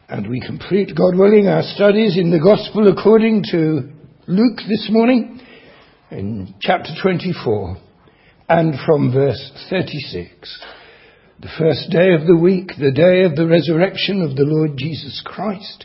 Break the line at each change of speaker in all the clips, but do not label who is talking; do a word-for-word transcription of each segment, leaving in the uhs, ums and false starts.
And we complete, God willing, our studies in the Gospel according to Luke this morning in chapter twenty-four and from verse thirty-six. The first day of the week, the day of the resurrection of the Lord Jesus Christ.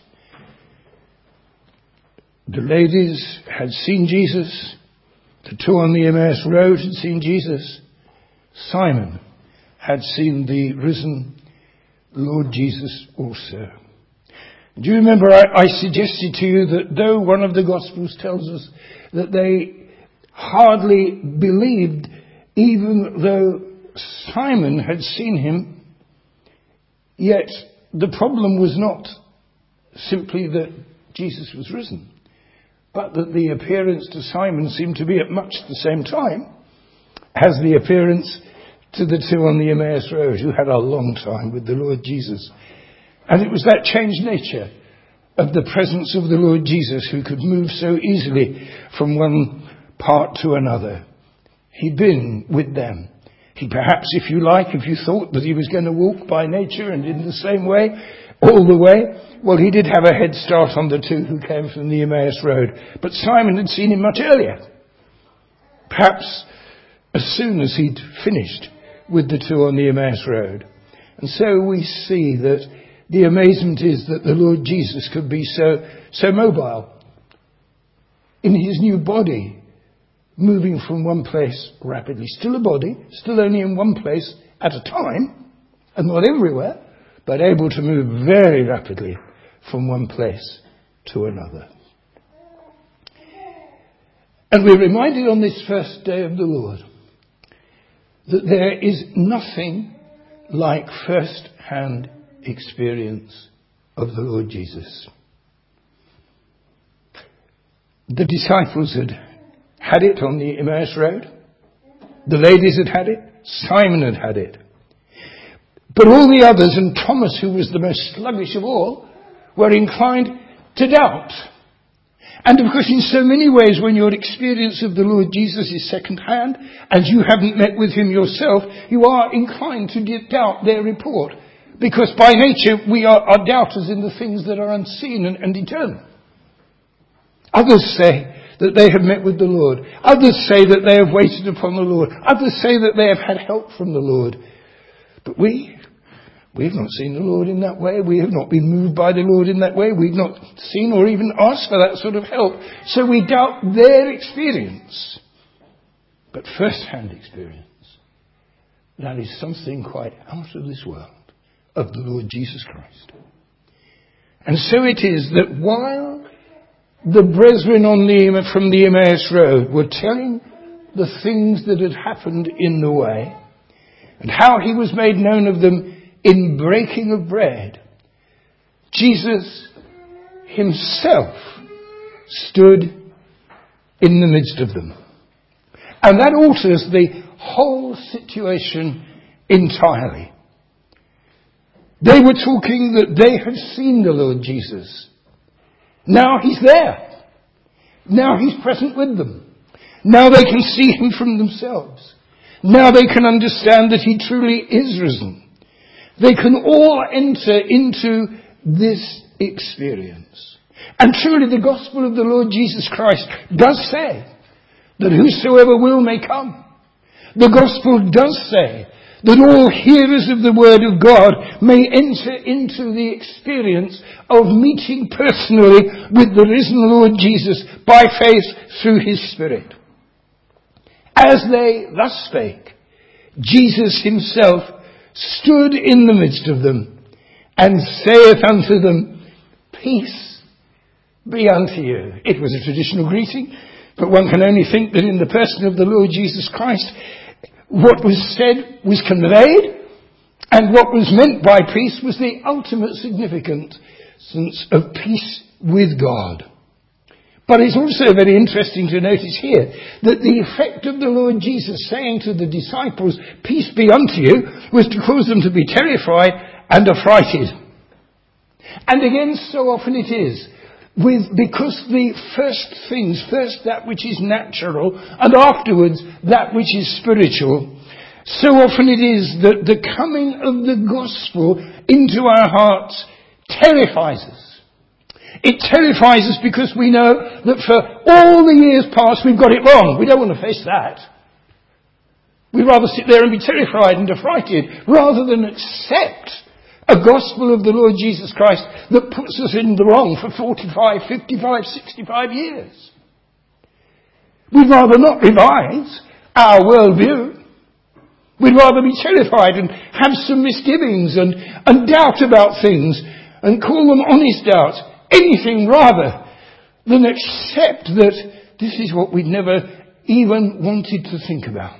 The ladies had seen Jesus. The two on the Emmaus Road had seen Jesus. Simon had seen the risen Lord Jesus also. Do you remember I, I suggested to you that though one of the Gospels tells us that they hardly believed, even though Simon had seen him, yet the problem was not simply that Jesus was risen, but that the appearance to Simon seemed to be at much the same time as the appearance to the two on the Emmaus Road who had a long time with the Lord Jesus. And it was that changed nature of the presence of the Lord Jesus who could move so easily from one part to another. He'd been with them. He perhaps, if you like, if you thought that he was going to walk by nature and in the same way all the way, well, he did have a head start on the two who came from the Emmaus Road. But Simon had seen him much earlier. Perhaps as soon as he'd finished with the two on the Emmaus Road. And so we see that the amazement is that the Lord Jesus could be so, so mobile in his new body, moving from one place rapidly. Still a body, still only in one place at a time, and not everywhere, but able to move very rapidly from one place to another. And we're reminded on this first day of the Lord that there is nothing like first-hand experience of the Lord Jesus. The disciples had had it on the Emmaus Road. The ladies had had it. Simon had had it. But all the others, and Thomas, who was the most sluggish of all, were inclined to doubt. And of course, in so many ways, when your experience of the Lord Jesus is second-hand, and you haven't met with him yourself, you are inclined to doubt their report. Because by nature, we are, are doubters in the things that are unseen and, and eternal. Others say that they have met with the Lord. Others say that they have waited upon the Lord. Others say that they have had help from the Lord. But we, we have not seen the Lord in that way. We have not been moved by the Lord in that way. We've not seen or even asked for that sort of help. So we doubt their experience. But first-hand experience, that is something quite out of this world, of the Lord Jesus Christ. And so it is that while the brethren on the, from the Emmaus Road were telling the things that had happened in the way, and how he was made known of them in breaking of bread, Jesus himself stood in the midst of them. And that alters the whole situation entirely. They were talking that they had seen the Lord Jesus. Now he's there. Now he's present with them. Now they can see him from themselves. Now they can understand that he truly is risen. They can all enter into this experience. And truly the gospel of the Lord Jesus Christ does say that whosoever will may come. The gospel does say that all hearers of the word of God may enter into the experience of meeting personally with the risen Lord Jesus by faith through his Spirit. As they thus spake, Jesus himself stood in the midst of them and saith unto them, Peace be unto you. It was a traditional greeting, but one can only think that in the person of the Lord Jesus Christ, what was said was conveyed, and what was meant by peace was the ultimate significance of peace with God. But it's also very interesting to notice here that the effect of the Lord Jesus saying to the disciples, Peace be unto you, was to cause them to be terrified and affrighted. And again, so often it is, with because the first things, first that which is natural, and afterwards that which is spiritual, so often it is that the coming of the gospel into our hearts terrifies us. It terrifies us because we know that for all the years past we've got it wrong. We don't want to face that. We'd rather sit there and be terrified and affrighted rather than accept a gospel of the Lord Jesus Christ that puts us in the wrong for forty-five, fifty-five, sixty-five years. We'd rather not revise our worldview. We'd rather be terrified and have some misgivings and, and doubt about things and call them honest doubts. Anything rather than accept that this is what we'd never even wanted to think about.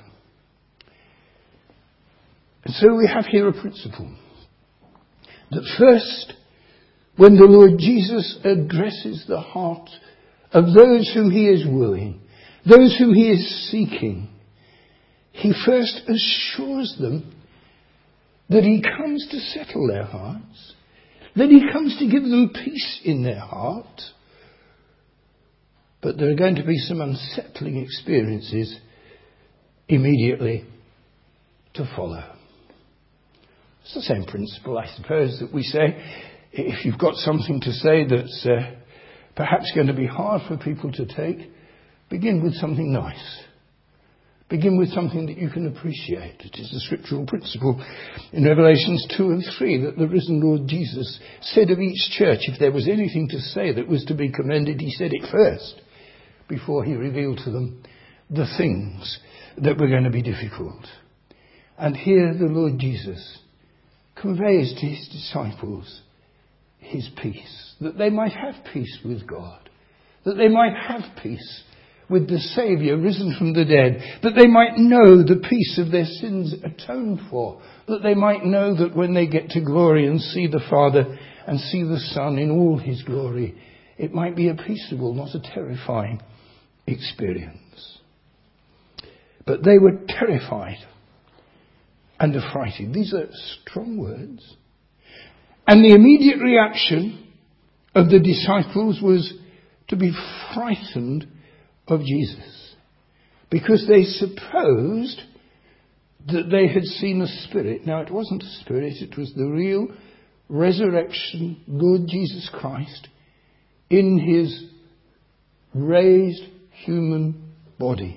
And so we have here a principle that first, when the Lord Jesus addresses the heart of those whom he is wooing, those whom he is seeking, he first assures them that he comes to settle their hearts, that he comes to give them peace in their heart. But there are going to be some unsettling experiences immediately to follow. It's the same principle, I suppose, that we say, if you've got something to say that's uh, perhaps going to be hard for people to take, begin with something nice. Begin with something that you can appreciate. It is the scriptural principle in Revelations two and three that the risen Lord Jesus said of each church, if there was anything to say that was to be commended, he said it first before he revealed to them the things that were going to be difficult. And here the Lord Jesus conveys to his disciples his peace, that they might have peace with God, that they might have peace with the Saviour risen from the dead, that they might know the peace of their sins atoned for, that they might know that when they get to glory and see the Father and see the Son in all his glory, it might be a peaceable, not a terrifying experience. But they were terrified and affrighted. These are strong words. And the immediate reaction of the disciples was to be frightened of Jesus, because they supposed that they had seen a spirit. Now, it wasn't a spirit, it was the real resurrection Lord Jesus Christ in his raised human body.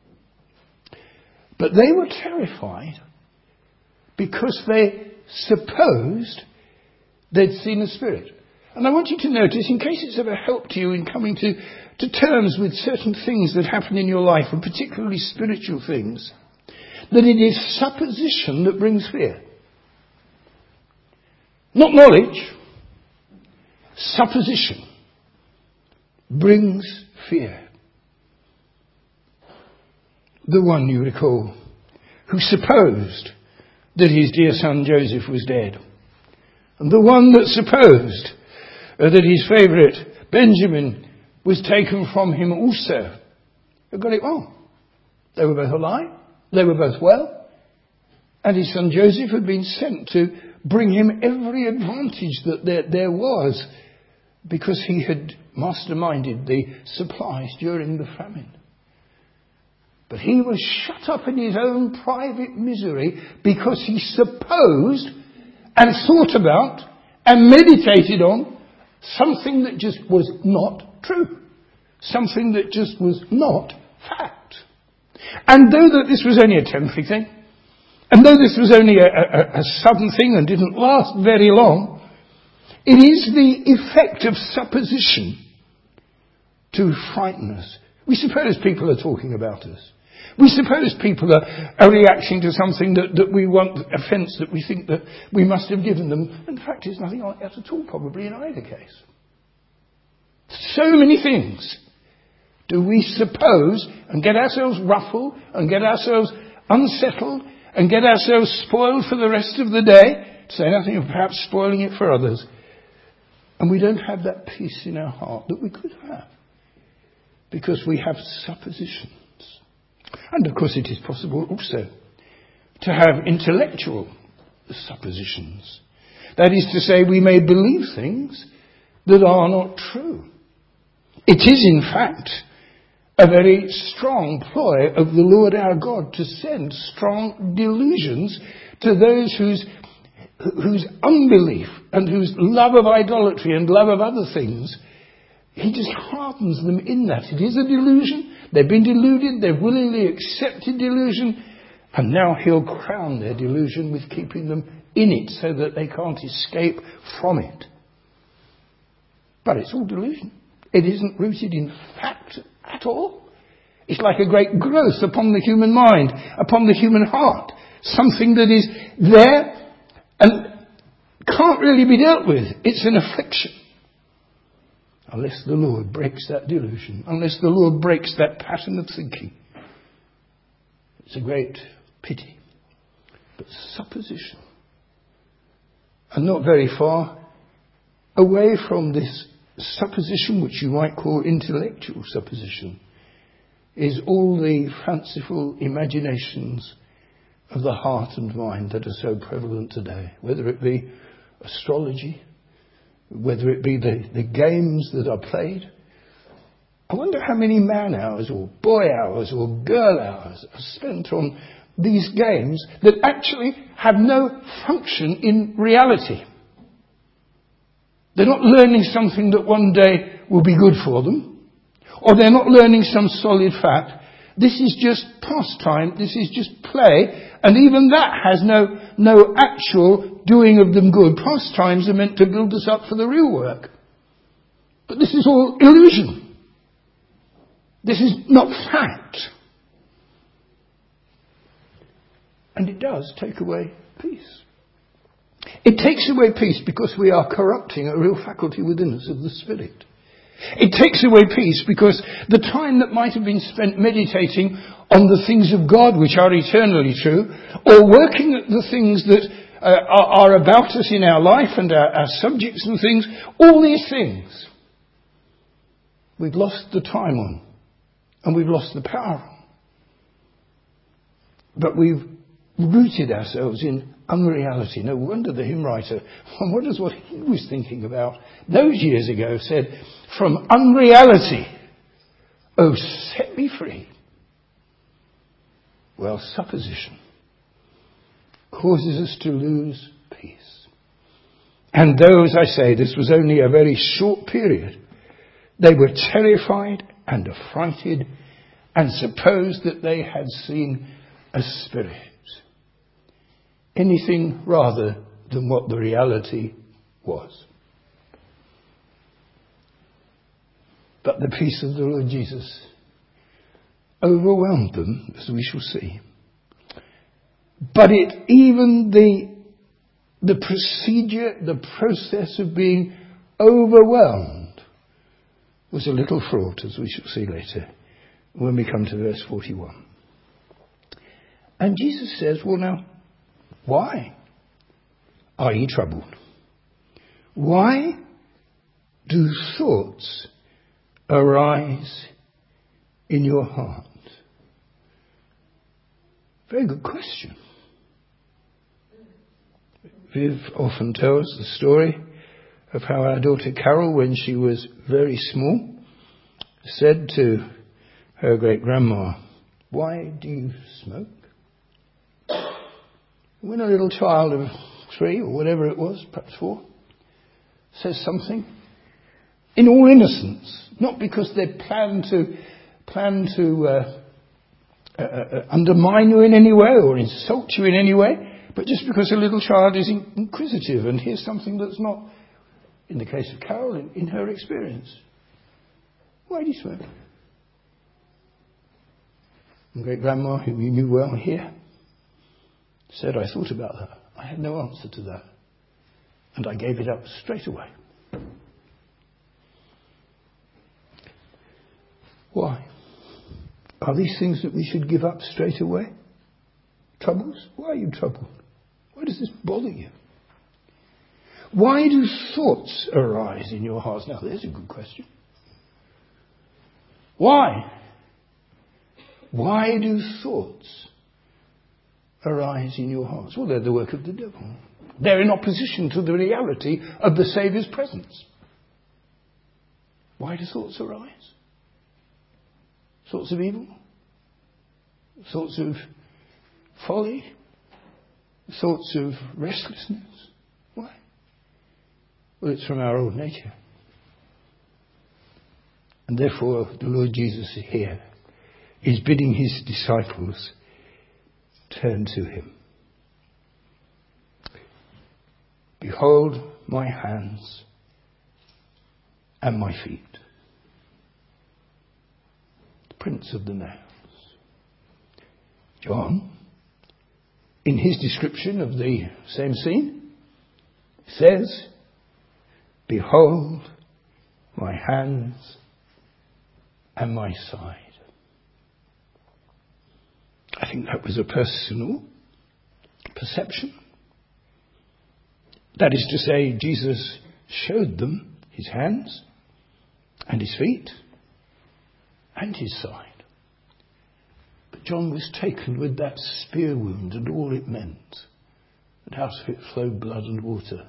But they were terrified because they supposed they'd seen a spirit. And I want you to notice, in case it's ever helped you in coming to, to terms with certain things that happen in your life, and particularly spiritual things, that it is supposition that brings fear. Not knowledge. Supposition brings fear. The one, you recall, who supposed that his dear son Joseph was dead. And the one that supposed uh, that his favourite Benjamin was taken from him also. They got it wrong. They were both alive. They were both well. And his son Joseph had been sent to bring him every advantage that there, there was, because he had masterminded the supplies during the famine. But he was shut up in his own private misery because he supposed and thought about and meditated on something that just was not true. Something that just was not fact. And though that this was only a temporary thing, and though this was only a, a, a sudden thing and didn't last very long, it is the effect of supposition to frighten us. We suppose people are talking about us. We suppose people are, are reacting to something that, that we want, offence that we think that we must have given them. In fact, there's nothing like that at all, probably, in either case. So many things do we suppose and get ourselves ruffled and get ourselves unsettled and get ourselves spoiled for the rest of the day, to say nothing of perhaps spoiling it for others. And we don't have that peace in our heart that we could have, because we have suppositions. And of course it is possible also to have intellectual suppositions. That is to say, we may believe things that are not true. It is in fact a very strong ploy of the Lord our God to send strong delusions to those whose, whose unbelief and whose love of idolatry and love of other things, he just hardens them in that. It is a delusion. They've been deluded. They've willingly accepted delusion. And now he'll crown their delusion with keeping them in it so that they can't escape from it. But it's all delusion. It isn't rooted in fact at all. It's like a great growth upon the human mind, upon the human heart. Something that is there and can't really be dealt with. It's an affliction. Unless the Lord breaks that delusion. Unless the Lord breaks that pattern of thinking. It's a great pity. But supposition. And not very far away from this supposition, which you might call intellectual supposition, is all the fanciful imaginations of the heart and mind that are so prevalent today. Whether it be astrology, whether it be the, the games that are played. I wonder how many man hours or boy hours or girl hours are spent on these games that actually have no function in reality. They're not learning something that one day will be good for them, or they're not learning some solid fact. This is just pastime, this is just play, and even that has no, no actual doing of them good. Pastimes are meant to build us up for the real work. But this is all illusion. This is not fact. And it does take away peace. It takes away peace because we are corrupting a real faculty within us of the Spirit. It takes away peace because the time that might have been spent meditating on the things of God which are eternally true, or working at the things that uh, are, are about us in our life and our, our subjects and things, all these things we've lost the time on and we've lost the power on. But we've rooted ourselves in unreality. No wonder the hymn writer, one wonders what he was thinking about those years ago, said, "From unreality, oh, set me free." Well, supposition causes us to lose peace. And though, as I say, this was only a very short period, they were terrified and affrighted and supposed that they had seen a spirit. Anything rather than what the reality was. But the peace of the Lord Jesus overwhelmed them, as we shall see. But it, even the, the procedure, the process of being overwhelmed was a little fraught, as we shall see later, when we come to verse forty-one. And Jesus says, well now, why are ye troubled? Why do thoughts arise in your heart? Very good question. Viv often tells the story of how our daughter Carol, when she was very small, said to her great-grandma, "Why do you smoke?" When a little child of three, or whatever it was, perhaps four, says something, in all innocence, not because they plan to plan to uh, uh, uh, undermine you in any way or insult you in any way, but just because a little child is in- inquisitive and hears something that's not, in the case of Carol, in, in her experience. Why do you smoke? And great-grandma, whom you knew well here, said, I thought about that. I had no answer to that. And I gave it up straight away. Why? Are these things that we should give up straight away? Troubles? Why are you troubled? Why does this bother you? Why do thoughts arise in your hearts? Now, there's a good question. Why? Why do thoughts arise in your hearts? Well, they're the work of the devil. They're in opposition to the reality of the Saviour's presence. Why do thoughts arise? Thoughts of evil? Thoughts of folly? Thoughts of restlessness? Why? Well, it's from our old nature. And therefore, the Lord Jesus here is bidding his disciples turn to him. Behold my hands and my feet, the prints of the nails. John, in his description of the same scene, says, behold my hands and my side. I think that was a personal perception. That is to say, Jesus showed them his hands and his feet and his side. But John was taken with that spear wound and all it meant, and out of it flowed blood and water.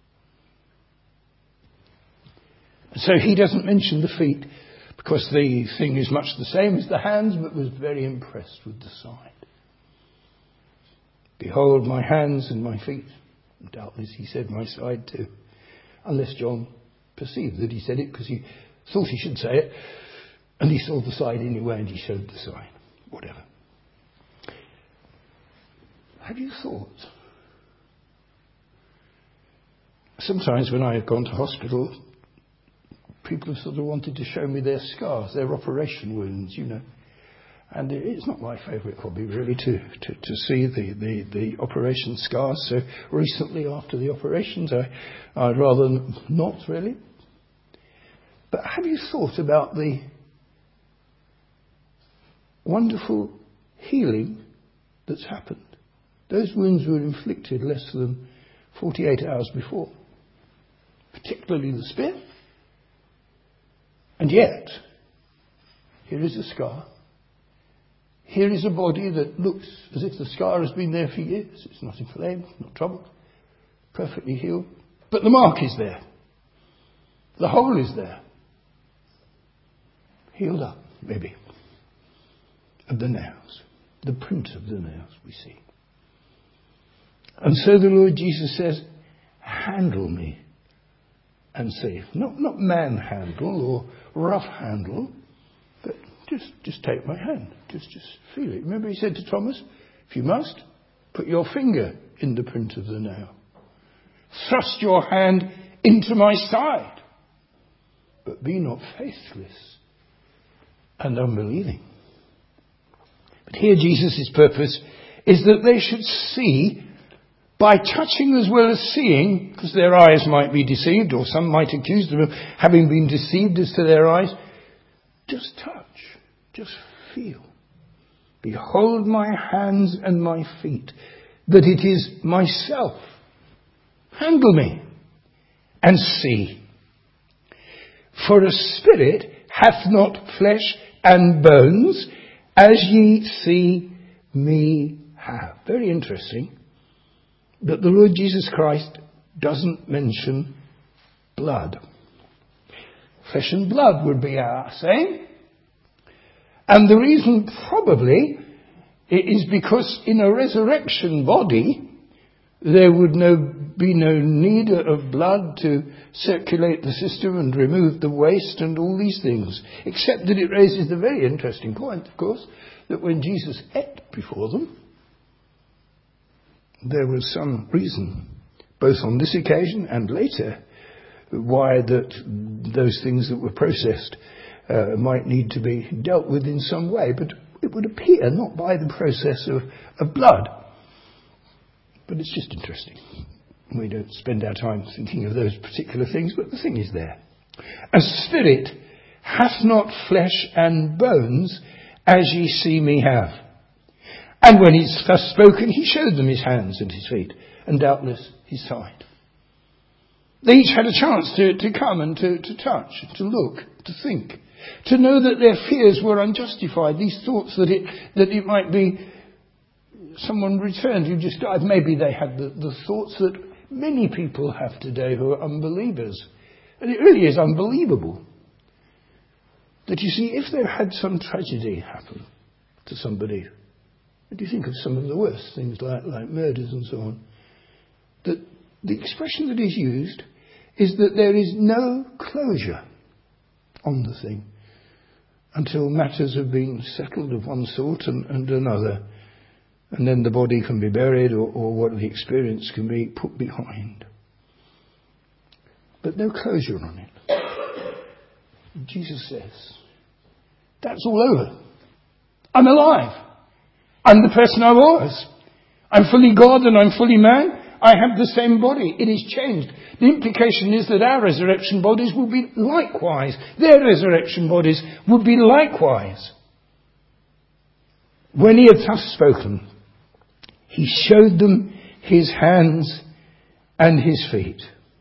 And so he doesn't mention the feet, because the thing is much the same as the hands, but was very impressed with the side. Behold my hands and my feet. And doubtless he said my side too. Unless John perceived that he said it because he thought he should say it. And he saw the side anyway and he showed the side. Whatever. Have you thought? Sometimes when I have gone to hospital, people have sort of wanted to show me their scars, their operation wounds, you know. And it's not my favourite hobby, really, to, to, to see the, the, the operation scars. So recently, after the operations, I, I'd rather not, really. But have you thought about the wonderful healing that's happened? Those wounds were inflicted less than forty-eight hours before, particularly the spear. And yet, here is a scar. Here is a body that looks as if the scar has been there for years. It's not inflamed, not troubled, perfectly healed. But the mark is there. The hole is there. Healed up, maybe. Of the nails. The print of the nails we see. And so the Lord Jesus says, handle me and see. Not, not manhandle or rough handle, but just, just take my hand. Just, just feel it. Remember he said to Thomas, if you must, put your finger in the print of the nail. Thrust your hand into my side. But be not faithless and unbelieving. But here Jesus' purpose is that they should see by touching as well as seeing, because their eyes might be deceived, or some might accuse them of having been deceived as to their eyes. Just touch. Just feel. Behold my hands and my feet, that it is myself. Handle me and see. For a spirit hath not flesh and bones, as ye see me have. Very interesting that the Lord Jesus Christ doesn't mention blood. Flesh and blood would be our saying. And the reason probably is because in a resurrection body, there would no, be no need of blood to circulate the system and remove the waste and all these things. Except that it raises the very interesting point, of course, that when Jesus ate before them, there was some reason, both on this occasion and later, why that those things that were processed uh, might need to be dealt with in some way. But it would appear not by the process of, of blood. But it's just interesting. We don't spend our time thinking of those particular things, but the thing is there. A spirit hath not flesh and bones, as ye see me have. And when he's thus spoken, he showed them his hands and his feet, and doubtless his side. They each had a chance to, to come and to, to touch, to look, to think, to know that their fears were unjustified, these thoughts that it, that it might be someone returned who just died. Maybe they had the, the thoughts that many people have today who are unbelievers. And it really is unbelievable that, you see, if there had some tragedy happen to somebody, what do you think of some of the worst things like, like murders and so on, that the expression that is used is that there is no closure on the thing until matters have been settled of one sort and, and another. And then the body can be buried, or, or what the experience can be put behind. But no closure on it. Jesus says, that's all over. I'm alive. I'm the person I was. I'm fully God and I'm fully man. I have the same body. It is changed. The implication is that our resurrection bodies will be likewise. Their resurrection bodies will be likewise. When he had thus spoken, he showed them his hands and his feet.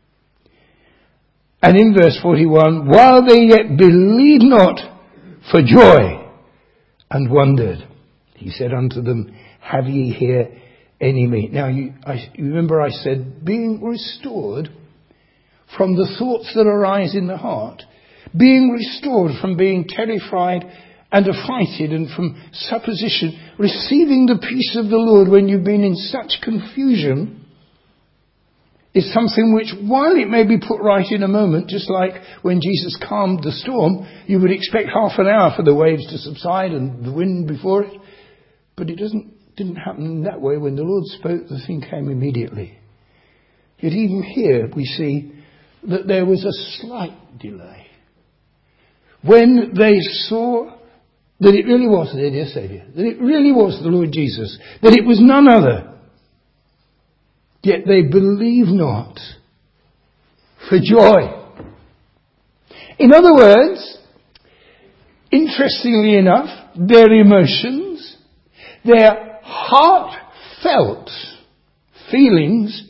And in verse forty-one, while they yet believed not for joy and wondered, he said unto them, have ye here any meat? Now, you, I, you remember I said, being restored from the thoughts that arise in the heart, being restored from being terrified and affrighted and from supposition, receiving the peace of the Lord when you've been in such confusion, is something which, while it may be put right in a moment, just like when Jesus calmed the storm, you would expect half an hour for the waves to subside and the wind before it. But it doesn't didn't happen that way. When the Lord spoke, the thing came immediately. Yet even here we see that there was a slight delay. When they saw that it really was their dear Saviour, that it really was the Lord Jesus, that it was none other, yet they believed not for joy. In other words, interestingly enough, their emotions, their heartfelt feelings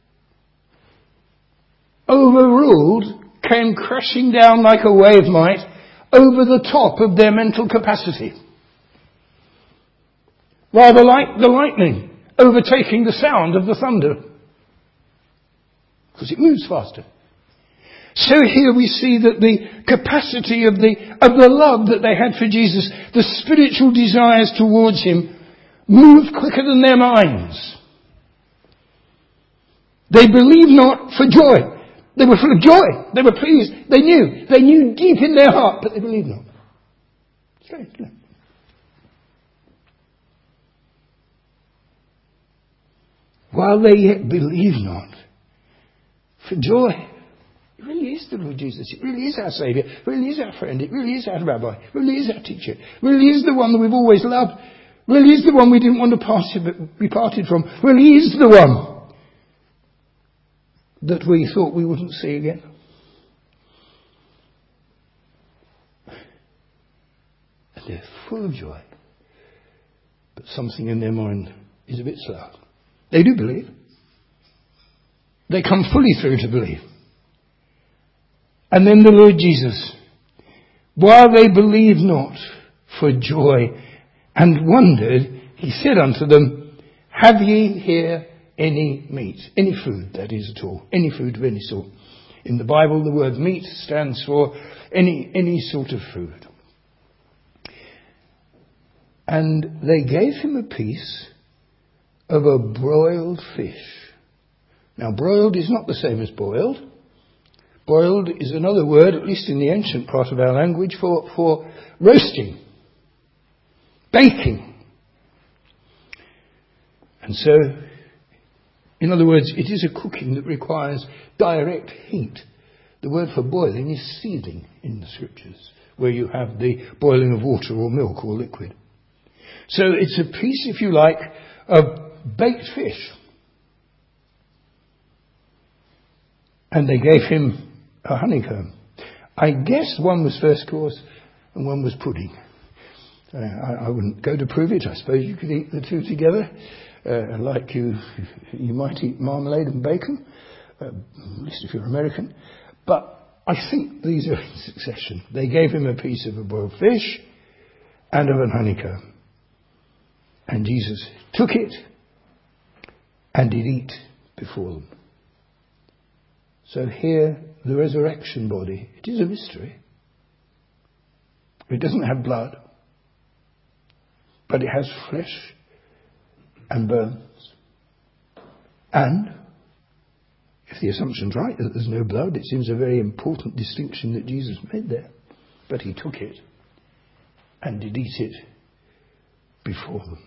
overruled, came crashing down like a wave might over the top of their mental capacity. Rather like the lightning overtaking the sound of the thunder, because it moves faster. So here we see that the capacity of the of the love that they had for Jesus, the spiritual desires towards him, moved quicker than their minds. They believed not for joy. They were full of joy. They were pleased. They knew. They knew deep in their heart, but they believed not. Strange, isn't it? While they yet believe not for joy. It really is the Lord Jesus. It really is our Saviour. It really is our friend. It really is our Rabbi. It really is our teacher. It really is the one that we've always loved. It really is the one we didn't want to pass, be parted from. It really is the one that we thought we wouldn't see again. And they're full of joy. But something in their mind is a bit slow. They do believe. They come fully through to believe. And then the Lord Jesus, while they believed not for joy and wondered, he said unto them, have ye here any meat? Any food, that is at all. Any food of any sort. In the Bible, the word meat stands for any, any sort of food. And they gave him a piece of a broiled fish. Now, broiled is not the same as boiled. Boiled is another word, at least in the ancient part of our language, for, for roasting, baking. And so, in other words, it is a cooking that requires direct heat. The word for boiling is seething in the scriptures, where you have the boiling of water or milk or liquid. So it's a piece, if you like, of baked fish. And they gave him a honeycomb. I guess one was first course and one was pudding. Uh, I, I wouldn't go to prove it. I suppose you could eat the two together. Uh, like you you might eat marmalade and bacon, uh, at least if you're American. But I think these are in succession. They gave him a piece of a boiled fish and of an honeycomb. And Jesus took it and did eat before them. So here, the resurrection body, it is a mystery. It doesn't have blood, but it has flesh and bones. And, if the assumption's right that there's no blood, it seems a very important distinction that Jesus made there. But he took it and did eat it before them.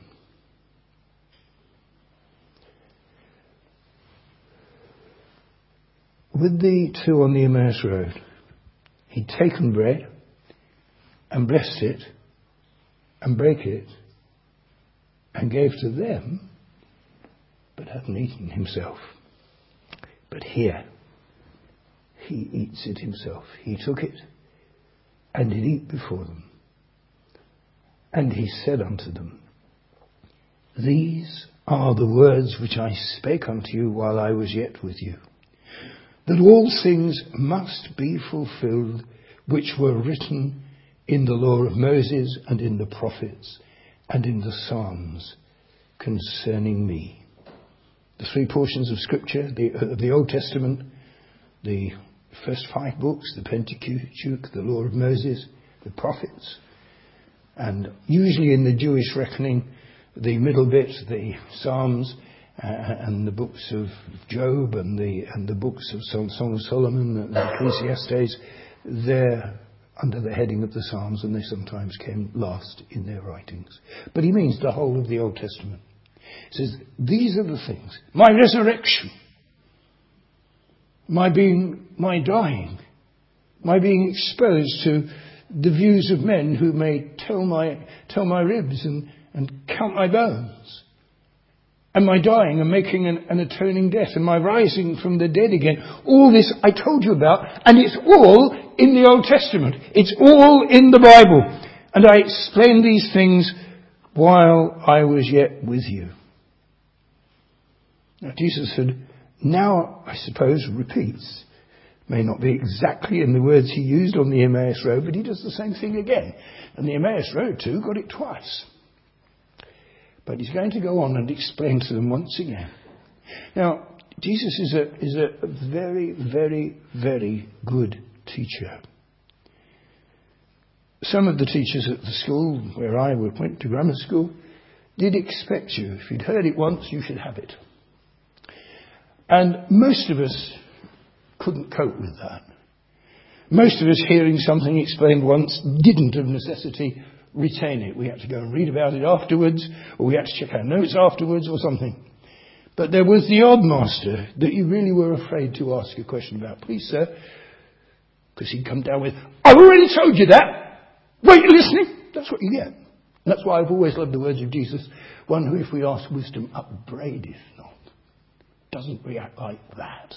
With the two on the Emmaus Road, he'd taken bread and blessed it and brake it and gave to them, but hadn't eaten himself. But here, he eats it himself. He took it and did eat before them. And he said unto them, These are the words which I spake unto you while I was yet with you, that all things must be fulfilled which were written in the law of Moses and in the prophets and in the Psalms concerning me. The three portions of Scripture, the, of the Old Testament, the first five books, the Pentateuch, the law of Moses, the prophets, and usually in the Jewish reckoning, the middle bit, the Psalms, uh, and the books of Job and the and the books of Song of Solomon and Ecclesiastes, they're under the heading of the Psalms, and they sometimes came last in their writings. But he means the whole of the Old Testament. He says, these are the things. My resurrection, my being, my dying, my being exposed to the views of men who may tell my tell my ribs and, and count my bones, and my dying and making an, an atoning death, and my rising from the dead again. All this I told you about, and it's all in the Old Testament. It's all in the Bible. And I explained these things while I was yet with you. Now Jesus said, now, I suppose, repeats. May not be exactly in the words he used on the Emmaus Road, but he does the same thing again. And the Emmaus Road too got it twice. But he's going to go on and explain to them once again. Now, Jesus is a is a very, very, very good teacher. Some of the teachers at the school where I went to grammar school did expect you. If you'd heard it once, you should have it. And most of us couldn't cope with that. Most of us hearing something explained once didn't of necessity retain it. We had to go and read about it afterwards, or we had to check our notes afterwards or something. But there was the odd master that you really were afraid to ask a question about. Please, sir, because he'd come down with, I've already told you that. Weren't you listening? That's what you get. And that's why I've always loved the words of Jesus. One who, if we ask wisdom, upbraideth not. Doesn't react like that.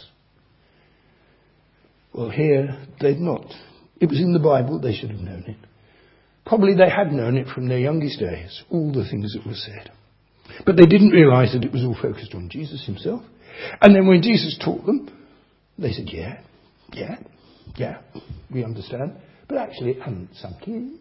Well, here, they'd not. It was in the Bible, they should have known it. Probably they had known it from their youngest days, all the things that were said. But they didn't realise that it was all focused on Jesus himself. And then when Jesus taught them, they said, yeah, yeah, yeah, we understand. But actually it hadn't sunk in.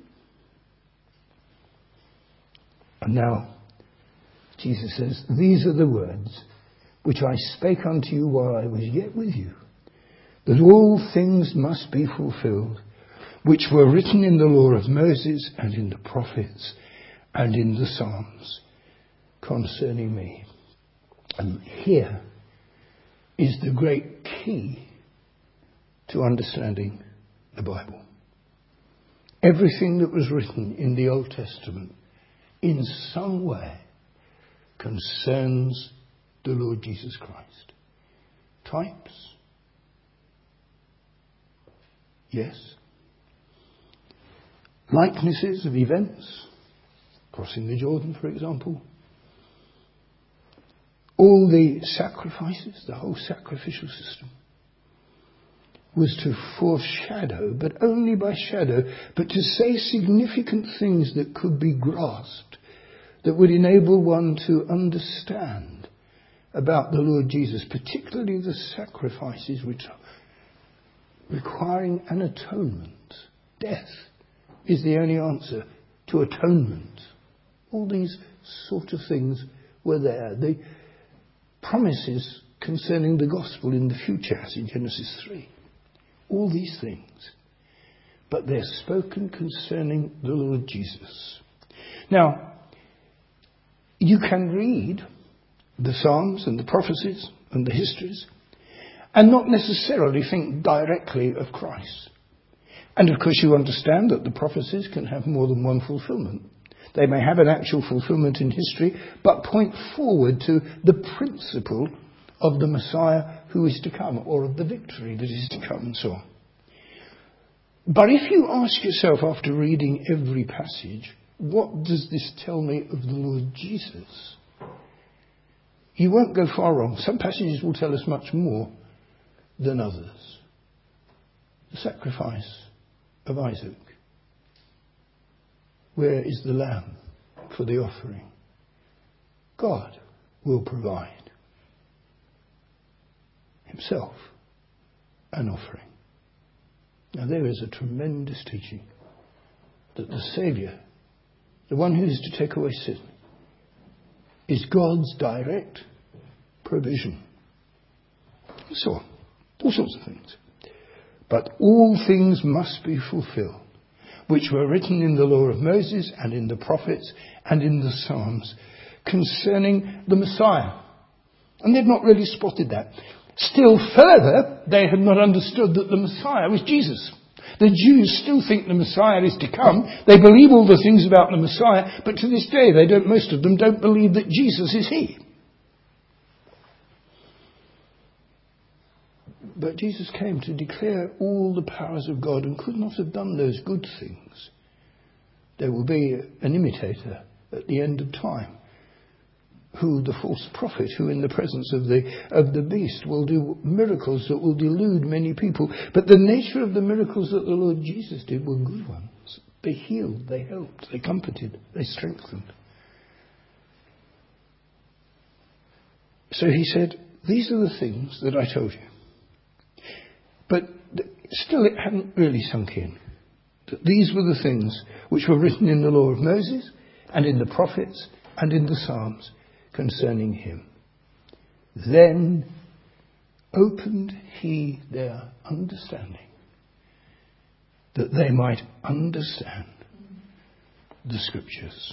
And now Jesus says, these are the words which I spake unto you while I was yet with you, that all things must be fulfilled, which were written in the law of Moses and in the prophets and in the Psalms concerning me. And here is the great key to understanding the Bible. Everything that was written in the Old Testament in some way concerns the Lord Jesus Christ. Types? Yes. Likenesses of events, crossing the Jordan, for example. All the sacrifices, the whole sacrificial system, was to foreshadow, but only by shadow, but to say significant things that could be grasped, that would enable one to understand about the Lord Jesus, particularly the sacrifices which are requiring an atonement. Death is the only answer to atonement. All these sort of things were there. The promises concerning the gospel in the future, as in Genesis three. All these things. But they're spoken concerning the Lord Jesus. Now, you can read the Psalms and the prophecies and the histories, and not necessarily think directly of Christ. And of course you understand that the prophecies can have more than one fulfillment. They may have an actual fulfillment in history, but point forward to the principle of the Messiah who is to come, or of the victory that is to come, and so on. But if you ask yourself after reading every passage, what does this tell me of the Lord Jesus? You won't go far wrong. Some passages will tell us much more than others. The sacrifice of Isaac. Where is the lamb for the offering? God will provide himself an offering. Now there is a tremendous teaching that the Saviour, the one who is to take away sin, is God's direct provision. And so on. All sorts of things. But all things must be fulfilled, which were written in the law of Moses and in the prophets and in the Psalms concerning the Messiah. And they'd not really spotted that. Still further, they had not understood that the Messiah was Jesus. The Jews still think the Messiah is to come. They believe all the things about the Messiah, but to this day, they don't, most of them don't believe that Jesus is he. But Jesus came to declare all the powers of God and could not have done those good things. There will be an imitator at the end of time, who the false prophet, who in the presence of the of the beast will do miracles that will delude many people. But the nature of the miracles that the Lord Jesus did were good ones. They healed, they helped, they comforted, they strengthened. So he said, these are the things that I told you. But still it hadn't really sunk in. That these were the things which were written in the law of Moses and in the prophets and in the Psalms concerning him. Then opened he their understanding, that they might understand the Scriptures.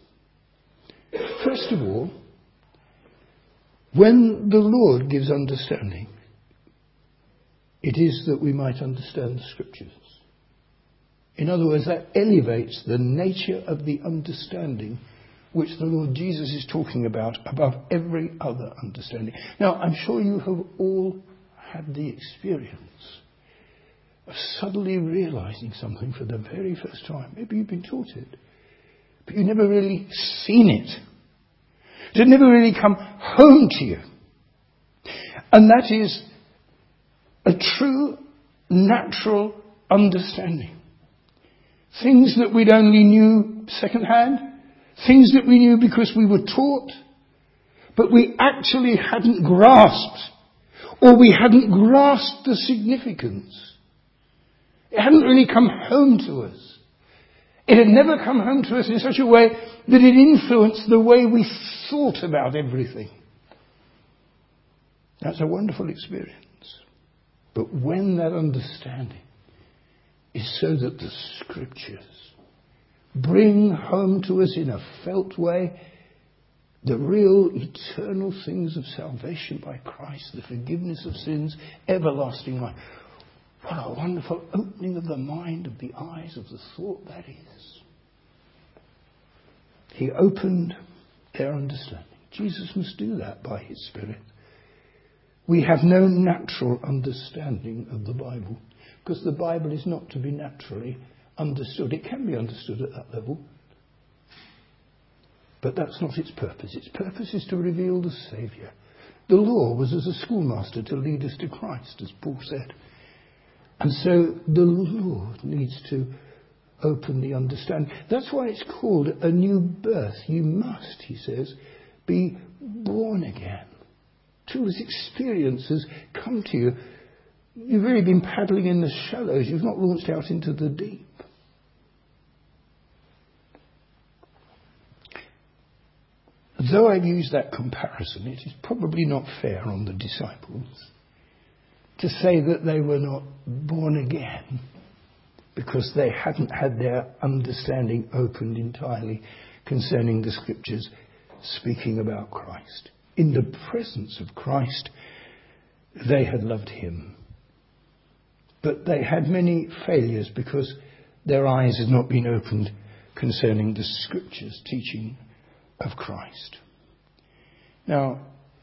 First of all, when the Lord gives understanding, it is that we might understand the Scriptures. In other words, that elevates the nature of the understanding which the Lord Jesus is talking about above every other understanding. Now, I'm sure you have all had the experience of suddenly realizing something for the very first time. Maybe you've been taught it, but you've never really seen it. It had never really come home to you. And that is a true, natural understanding. Things that we'd only knew secondhand, things that we knew because we were taught, but we actually hadn't grasped, or we hadn't grasped the significance. It hadn't really come home to us. It had never come home to us in such a way that it influenced the way we thought about everything. That's a wonderful experience. But when that understanding is so that the Scriptures bring home to us in a felt way the real eternal things of salvation by Christ, the forgiveness of sins, everlasting life. What a wonderful opening of the mind, of the eyes, of the thought that is. He opened their understanding. Jesus must do that by his Spirit. We have no natural understanding of the Bible, because the Bible is not to be naturally understood. It can be understood at that level, but that's not its purpose. Its purpose is to reveal the Saviour. The law was as a schoolmaster to lead us to Christ, as Paul said. And so the Lord needs to open the understanding. That's why it's called a new birth. You must, he says, be born again. Till this experience has come to you. You've really been paddling in the shallows. You've not launched out into the deep. Though I've used that comparison, it is probably not fair on the disciples to say that they were not born again because they hadn't had their understanding opened entirely concerning the Scriptures speaking about Christ. In the presence of Christ, they had loved him. But they had many failures because their eyes had not been opened concerning the scriptures teaching of Christ. Now,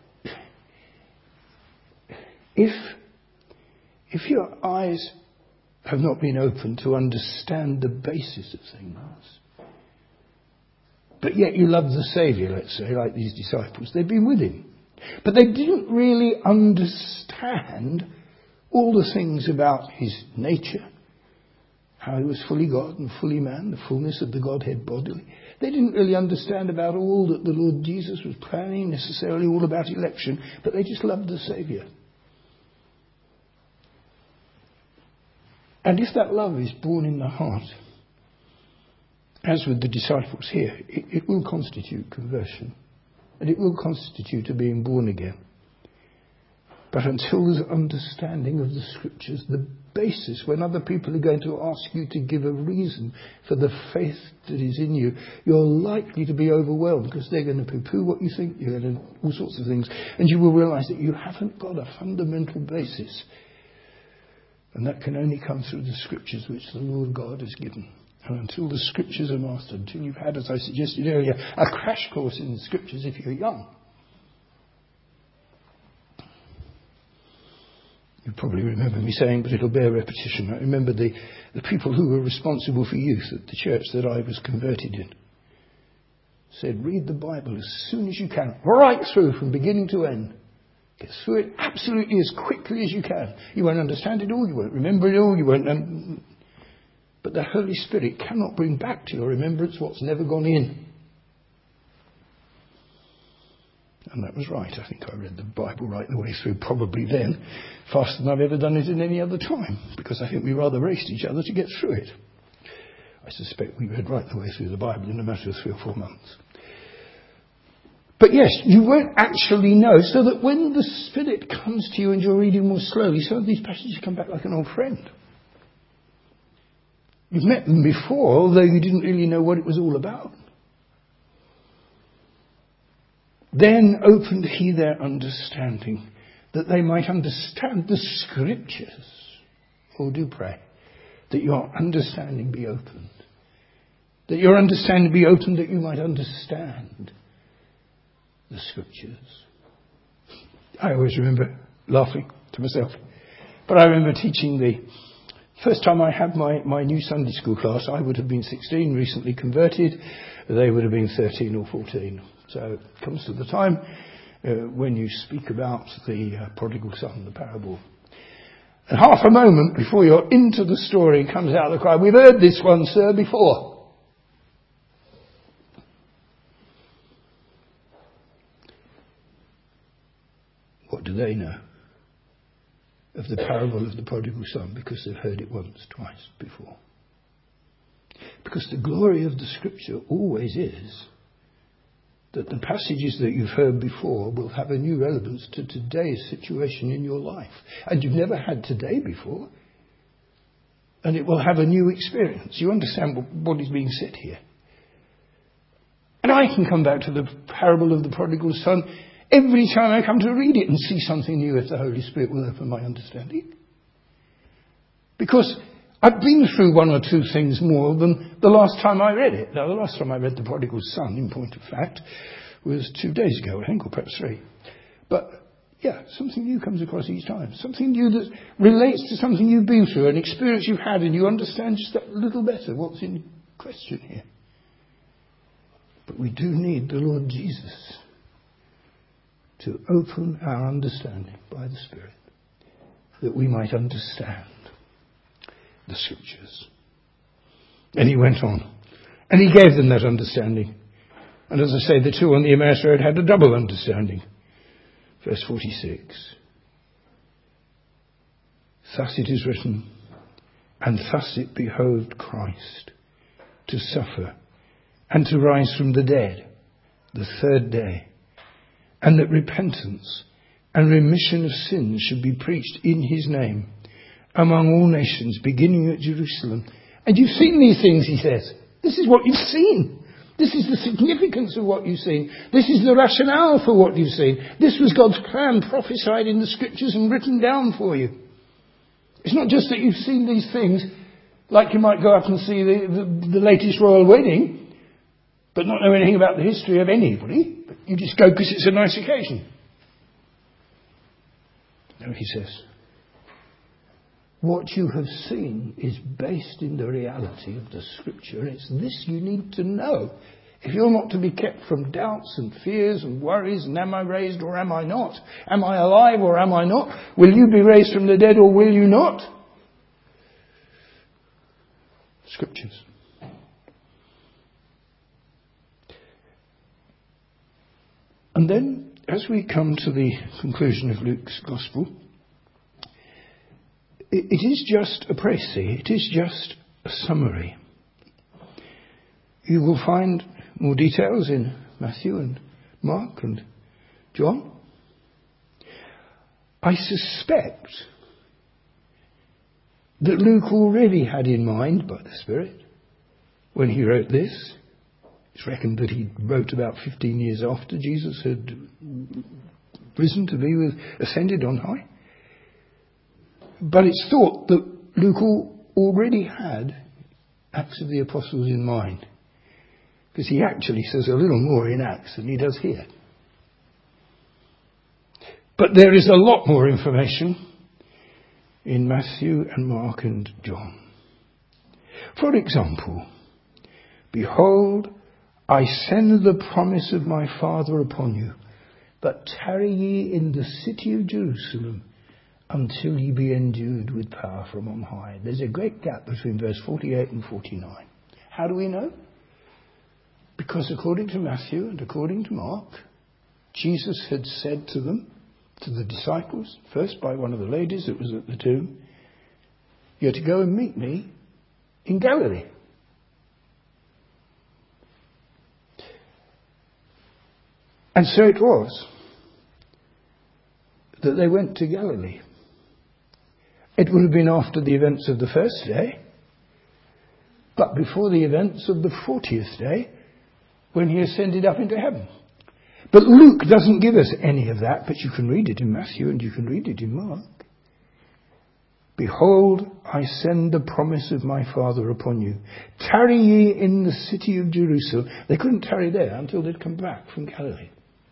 if, if your eyes have not been opened to understand the basis of things, but yet you love the Saviour, let's say, like these disciples, they've been with him. But they didn't really understand all the things about his nature, how he was fully God and fully man, the fullness of the Godhead bodily. They didn't really understand about all that the Lord Jesus was planning, necessarily all about election, but they just loved the Saviour. And if that love is born in the heart, as with the disciples here, it, it will constitute conversion. And it will constitute a being born again. But until there's understanding of the scriptures, the basis, when other people are going to ask you to give a reason for the faith that is in you, you're likely to be overwhelmed because they're going to poo-poo what you think, you're going to all sorts of things, and you will realise that you haven't got a fundamental basis. And that can only come through the scriptures which the Lord God has given. And until the scriptures are mastered, until you've had, as I suggested earlier, a crash course in the scriptures if you're young. You probably remember me saying, but it'll bear repetition. I remember the, the people who were responsible for youth at the church that I was converted in said, read the Bible as soon as you can, right through from beginning to end. Get through it absolutely as quickly as you can. You won't understand it all, you won't remember it all, you won't... Um, but the Holy Spirit cannot bring back to your remembrance what's never gone in. And that was right. I think I read the Bible right the way through, probably then, faster than I've ever done it in any other time, because I think we rather raced each other to get through it. I suspect we read right the way through the Bible in a matter of three or four months. But yes, you won't actually know, so that when the Spirit comes to you and you're reading more slowly, some of these passages come back like an old friend. You've met them before, although you didn't really know what it was all about. Then opened he their understanding, that they might understand the scriptures. Oh, do pray that your understanding be opened. That your understanding be opened, that you might understand the scriptures. I always remember laughing to myself. But I remember teaching the first time I had my, my new Sunday school class. I would have been sixteen, recently converted. They would have been thirteen or fourteen. So it comes to the time uh, when you speak about the uh, prodigal son, the parable. And half a moment before you're into the story comes out the cry, we've heard this one, sir, before. What do they know of the parable of the prodigal son? Because they've heard it once, twice before. Because the glory of the scripture always is that the passages that you've heard before will have a new relevance to today's situation in your life. And you've never had today before. And it will have a new experience. You understand what, what is being said here. And I can come back to the parable of the prodigal son every time I come to read it and see something new if the Holy Spirit will open my understanding. Because I've been through one or two things more than the last time I read it. Now, the last time I read the prodigal son, in point of fact, was two days ago, I think, or perhaps three. But, yeah, something new comes across each time. Something new that relates to something you've been through, an experience you've had, and you understand just a little better what's in question here. But we do need the Lord Jesus to open our understanding by the Spirit, that we might understand the scriptures. And he went on, and he gave them that understanding. And as I say, the two on the Emmaus Road had a double understanding. Verse forty-six. Thus it is written, and thus it behoved Christ to suffer and to rise from the dead the third day, and that repentance and remission of sins should be preached in his name among all nations, beginning at Jerusalem. And you've seen these things, he says. This is what you've seen. This is the significance of what you've seen. This is the rationale for what you've seen. This was God's plan prophesied in the scriptures and written down for you. It's not just that you've seen these things like you might go up and see the, the, the latest royal wedding, but not know anything about the history of anybody. But you just go because it's a nice occasion. No, he says, what you have seen is based in the reality of the scripture. It's this you need to know. If you're not to be kept from doubts and fears and worries, and am I raised or am I not? Am I alive or am I not? Will you be raised from the dead or will you not? Scriptures. And then, as we come to the conclusion of Luke's Gospel, it is just a précis, it is just a summary. You will find more details in Matthew and Mark and John. I suspect that Luke already had in mind by the Spirit when he wrote this. It's reckoned that he wrote about fifteen years after Jesus had risen to be with, ascended on high. But it's thought that Luke already had Acts of the Apostles in mind, because he actually says a little more in Acts than he does here. But there is a lot more information in Matthew and Mark and John. For example, behold, I send the promise of my Father upon you, but tarry ye in the city of Jerusalem until ye be endued with power from on high. There's a great gap between verse forty-eight and forty-nine. How do we know? Because according to Matthew and according to Mark, Jesus had said to them, to the disciples, first by one of the ladies that was at the tomb, you're to go and meet me in Galilee. And so it was that they went to Galilee. It would have been after the events of the first day, but before the events of the fortieth day, when he ascended up into heaven. But Luke doesn't give us any of that, but you can read it in Matthew and you can read it in Mark. Behold, I send the promise of my Father upon you. Tarry ye in the city of Jerusalem. They couldn't tarry there until they'd come back from Galilee.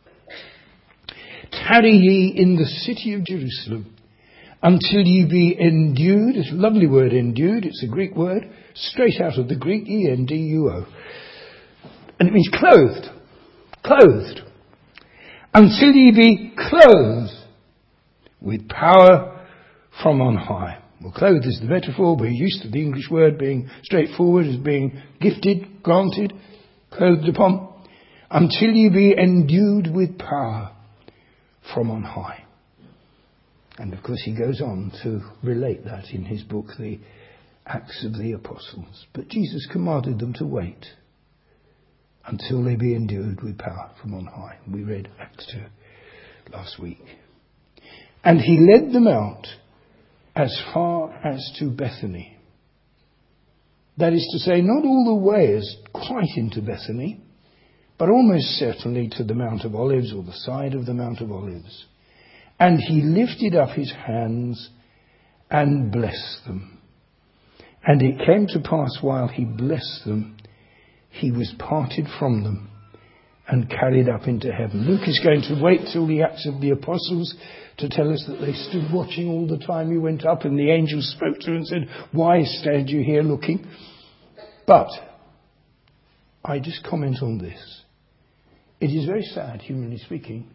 Tarry ye in the city of Jerusalem until ye be endued. It's a lovely word, endued. It's a Greek word, straight out of the Greek, E N D U O. And it means clothed. Clothed. Until ye be clothed with power from on high. Well, clothed is the metaphor. We're used to the English word being straightforward as being gifted, granted, clothed upon. Until ye be endued with power from on high. And of course he goes on to relate that in his book, The Acts of the Apostles. But Jesus commanded them to wait until they be endued with power from on high. We read Acts two last week. And he led them out as far as to Bethany. That is to say, not all the way as quite into Bethany, but almost certainly to the Mount of Olives, or the side of the Mount of Olives. And he lifted up his hands and blessed them. And it came to pass while he blessed them, he was parted from them and carried up into heaven. Luke is going to wait till the Acts of the Apostles to tell us that they stood watching all the time he went up, and the angel spoke to her and said, why stand you here looking? But I just comment on this. It is very sad, humanly speaking.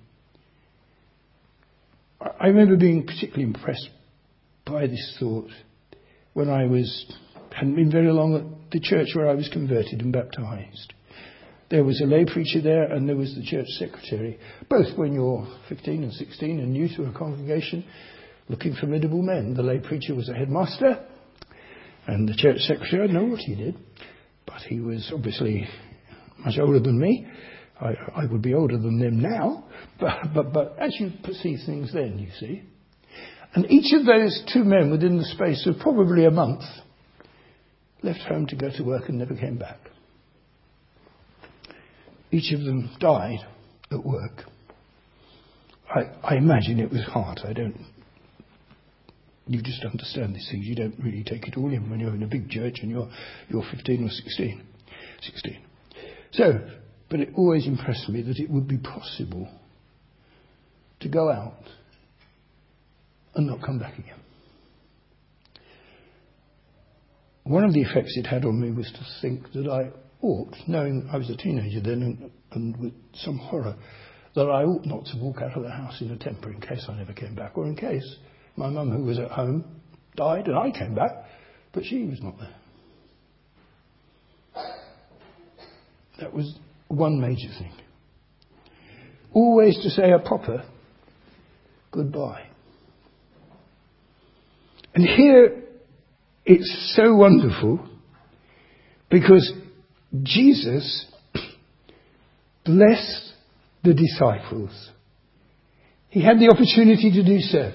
I remember being particularly impressed by this thought when I was hadn't been very long at the church where I was converted and baptized. There was a lay preacher there and there was the church secretary. Both when you're fifteen and sixteen and new to a congregation, looking formidable men. The lay preacher was a headmaster and the church secretary, I don't know what he did, but he was obviously much older than me. I, I would be older than them now, but, but, but as you perceive things then, you see. And each of those two men, within the space of probably a month, left home to go to work and never came back. each of them died at work. I, I imagine it was hard. I don't... You just understand these things. You don't really take it all in when you're in a big church and you're you're fifteen or sixteen. sixteen. So, but it always impressed me that it would be possible to go out and not come back again. One of the effects it had on me was to think that I ought, knowing I was a teenager then and, and with some horror, that I ought not to walk out of the house in a temper in case I never came back, or in case my mum, who was at home, died and I came back, but she was not there. That was one major thing. Always to say a proper goodbye. And here it's so wonderful because Jesus blessed the disciples. He had the opportunity to do so.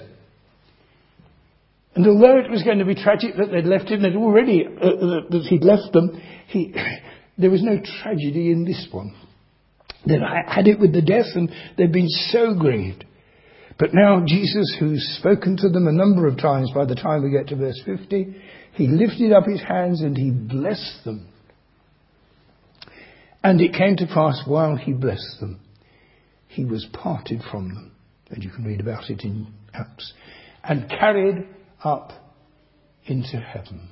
And although it was going to be tragic that they'd left him, they'd already, uh, that he'd left them, he, there was no tragedy in this one. They'd had it with the death and they'd been so grieved. But now Jesus, who's spoken to them a number of times by the time we get to verse fifty, he lifted up his hands and he blessed them. And it came to pass while he blessed them, he was parted from them. And you can read about it in Acts. And carried up into heaven.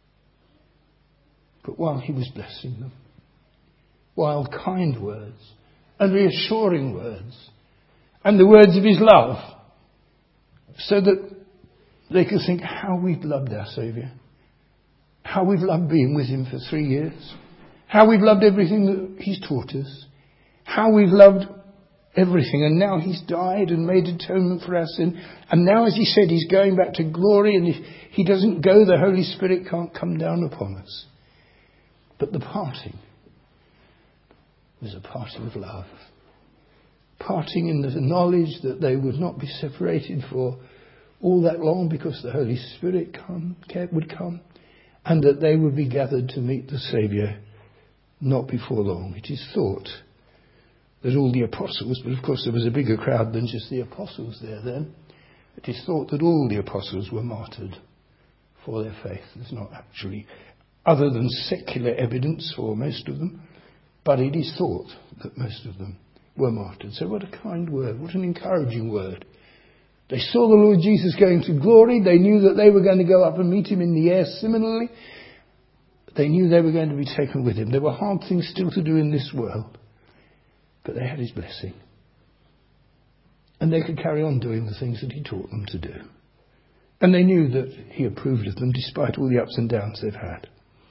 But while he was blessing them, while kind words and reassuring words and the words of his love, so that they could think how we've loved our Saviour, how we've loved being with him for three years, how we've loved everything that he's taught us, how we've loved everything, and now he's died and made atonement for our sin, and now, as he said, he's going back to glory, and if he doesn't go, the Holy Spirit can't come down upon us. But the parting was a parting of love. Parting in the knowledge that they would not be separated for all that long because the Holy Spirit come, would come, and that they would be gathered to meet the Saviour not before long. It is thought that all the apostles, but of course there was a bigger crowd than just the apostles there then, it is thought that all the apostles were martyred for their faith. There's not actually, other than secular evidence for most of them, but it is thought that most of them were martyred. So what a kind word, what an encouraging word. They saw the Lord Jesus going to glory. They knew that they were going to go up and meet him in the air similarly. They knew they were going to be taken with him. There were hard things still to do in this world, but they had his blessing. And they could carry on doing the things that he taught them to do. And they knew that he approved of them despite all the ups and downs they've had.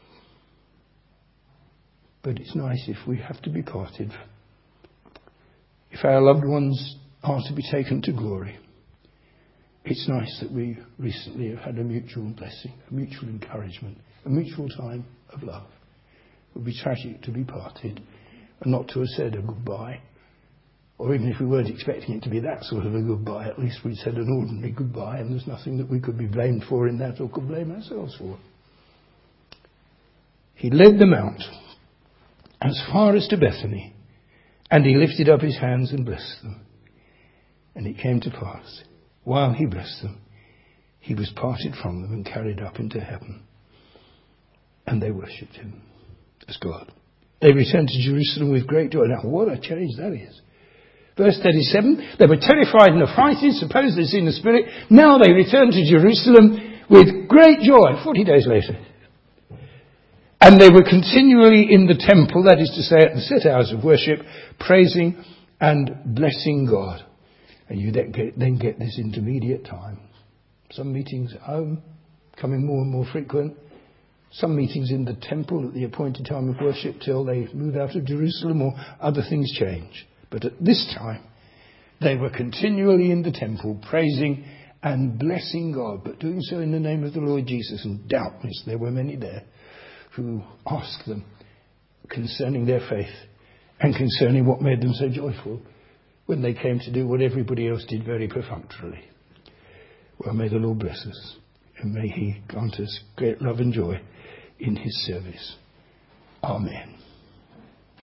But it's nice if we have to be parted. If our loved ones are to be taken to glory. It's nice that we recently have had a mutual blessing, a mutual encouragement, a mutual time of love. It would be tragic to be parted and not to have said a goodbye. Or even if we weren't expecting it to be that sort of a goodbye, at least we'd said an ordinary goodbye, and there's nothing that we could be blamed for in that or could blame ourselves for. He led them out as far as to Bethany, and he lifted up his hands and blessed them. And it came to pass, while he blessed them, he was parted from them and carried up into heaven. And they worshipped him as God. They returned to Jerusalem with great joy. Now, what a change that is. Verse thirty-seven, they were terrified and affrighted, supposed they'd seen the Spirit. Now they returned to Jerusalem with great joy, forty days later. And they were continually in the temple, that is to say, at the set hours of worship, praising and blessing God. And you then get, then get this intermediate time. Some meetings at home, becoming more and more frequent. Some meetings in the temple at the appointed time of worship till they move out of Jerusalem or other things change. But at this time, they were continually in the temple, praising and blessing God, but doing so in the name of the Lord Jesus. And doubtless there were many there who asked them concerning their faith and concerning what made them so joyful when they came to do what everybody else did very perfunctorily. Well, may the Lord bless us, and may he grant us great love and joy in his service. Amen.